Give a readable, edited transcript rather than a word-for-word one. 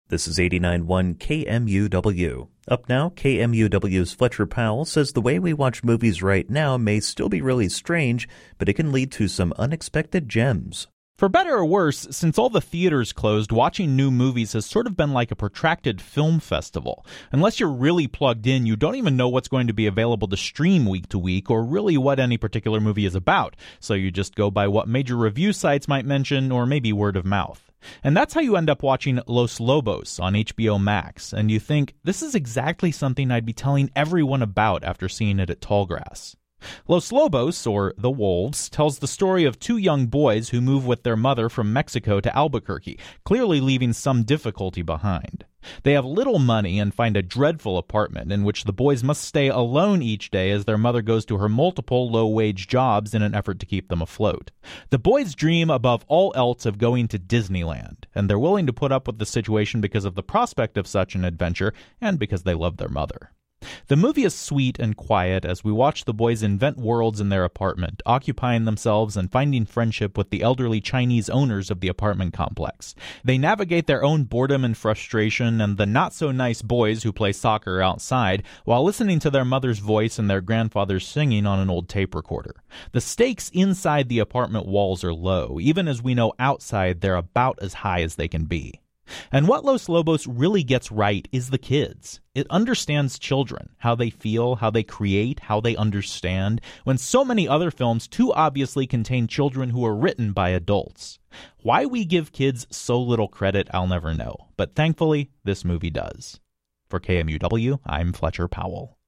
This is 89.1 KMUW. Up now, KMUW's Fletcher Powell says the way we watch movies right now may still be really strange, but it can lead to some unexpected gems. For better or worse, since all the theaters closed, watching new movies has sort of been like a protracted film festival. Unless you're really plugged in, you don't even know what's going to be available to stream week to week or really what any particular movie is about. So you just go by what major review sites might mention or maybe word of mouth. And that's how you end up watching Los Lobos on HBO Max, and you think, this is exactly something I'd be telling everyone about after seeing it at Tallgrass. Los Lobos, or The Wolves, tells the story of two young boys who move with their mother from Mexico to Albuquerque, clearly leaving some difficulty behind. They have little money and find a dreadful apartment in which the boys must stay alone each day as their mother goes to her multiple low-wage jobs in an effort to keep them afloat. The boys dream above all else of going to Disneyland, and they're willing to put up with the situation because of the prospect of such an adventure and because they love their mother. The movie is sweet and quiet as we watch the boys invent worlds in their apartment, occupying themselves and finding friendship with the elderly Chinese owners of the apartment complex. They navigate their own boredom and frustration and the not-so-nice boys who play soccer outside while listening to their mother's voice and their grandfather's singing on an old tape recorder. The stakes inside the apartment walls are low, even as we know outside they're about as high as they can be. And what Los Lobos really gets right is the kids. It understands children, how they feel, how they create, how they understand, when so many other films too obviously contain children who are written by adults. Why we give kids so little credit, I'll never know, but thankfully, this movie does. For KMUW, I'm Fletcher Powell.